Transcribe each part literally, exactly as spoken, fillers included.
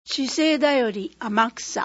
資生だより天草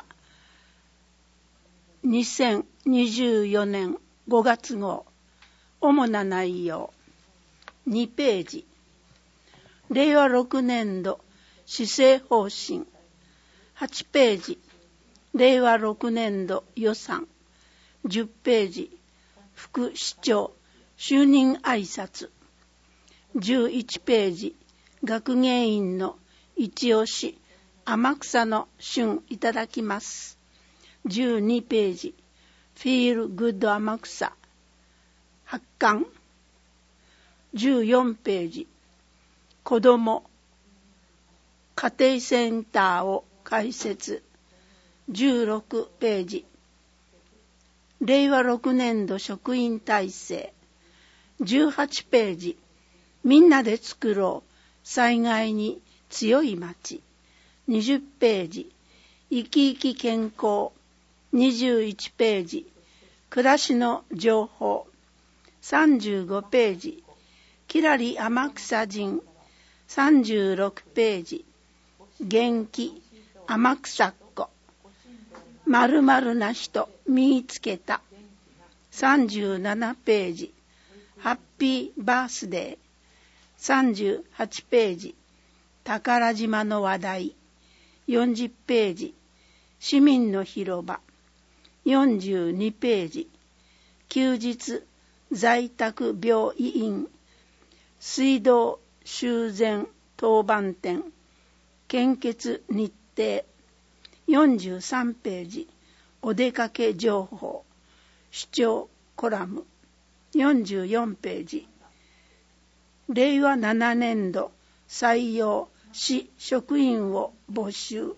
にせんにじゅうよねんごがつ号主な内容にページれいわろくねんど施政方針はちページれいわろくねんど予算じゅっページ副市長就任挨拶じゅういちページ学芸員の一押し天草の旬いただきますじゅうにページフィールグッド天草発刊じゅうよんページ子ども家庭センターを開設じゅうろくページれいわろくねんど職員体制じゅうはちページみんなで作ろう災害に強い町にじゅうページ生き生き健康にじゅういちページ暮らしの情報さんじゅうごページきらり天草人さんじゅうろくページ元気天草っ子まるまるな人見つけたさんじゅうななページハッピーバースデーさんじゅうはちページ宝島の話題よんじゅうページ市民の広場よんじゅうにページ休日在宅病院水道修繕当番店献血日程よんじゅうさんページお出かけ情報主張コラムよんじゅうよんページれいわななねんど採用市職員を募集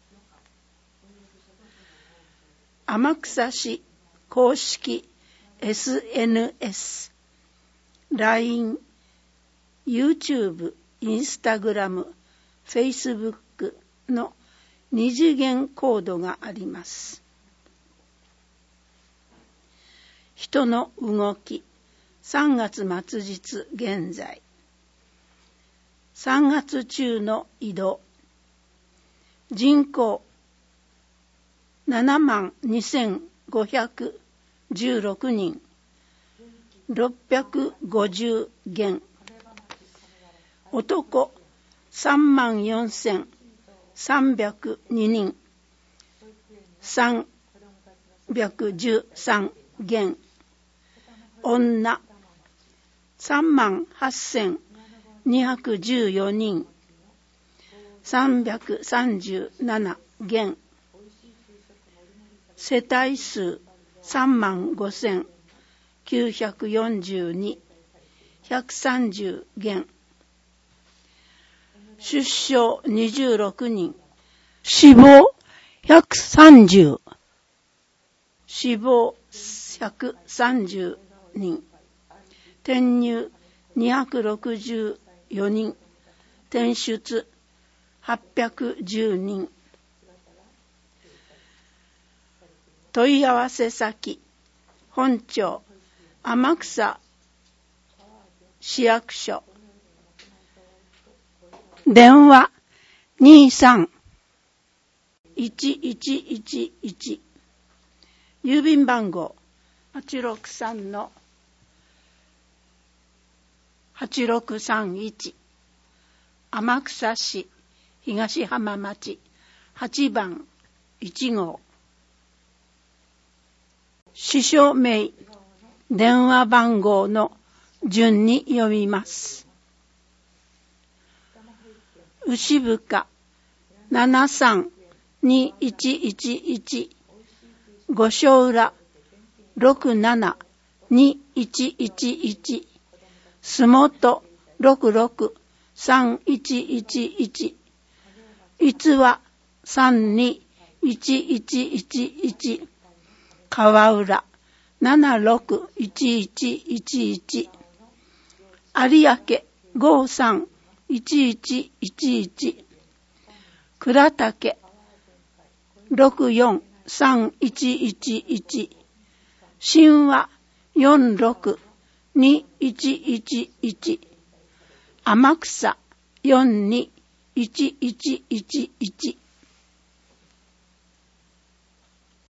天草市公式 エスエヌエス ライン YouTube インスタグラム Facebook の二次元コードがあります人の動きさんがつ末日現在さんがつ中の移動人口ななまんにせんごひゃくじゅうろくにんろっぴゃくごじゅうげん男さんまんよんせんさんびゃくににんさんびゃくじゅうさんげん女さんまんはっせんにひゃくじゅうよにんさんびゃくさんじゅうななげん世帯数さんまんごせんきゅうひゃくよんじゅうにひゃくさんじゅうげん出生にじゅうろくにん死亡ひゃくさんじゅう死亡ひゃくさんじゅうにん転入にひゃくろくじゅうよにん転出はっぴゃくじゅうにん問い合わせ先本庁天草市役所電話 にーさん いちいちいちいち 郵便番号 はちろくさんのはちろくさんいち 天草市東浜町はちばんいち号市署名電話番号の順に読みます牛深ななさんにいちいちいち五所浦ろくななにいちいちいち洲本ろくろくさんいちいちいち逸話さんにいちいちいちいち川浦ななろくいちいちいちいち有明ごさんいちいちいちいち倉岳ろくよんさんいちいちいち神話よんろくにいちいちいち天草よんにいちいちいちいち